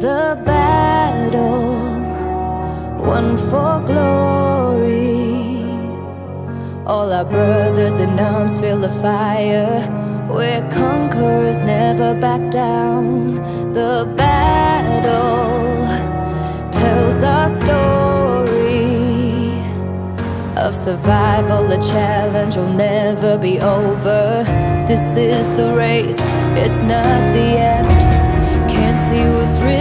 the battle, won for glory. All our brothers in arms feel the fire. We're conquerors, never back down. The battle tells our story of survival. The challenge will never be over. This is the race, it's not the end. Can't see what's real